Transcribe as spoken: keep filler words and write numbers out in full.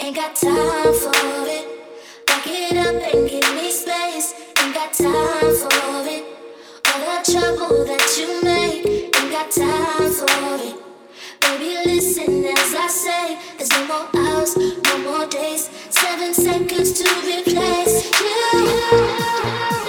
Ain't got time for it. Back it up and give me space. Ain't got time for it. All the trouble that you make. Ain't got time for it. Baby, listen as I say. There's no more hours, no more days. Seven seconds to replace you.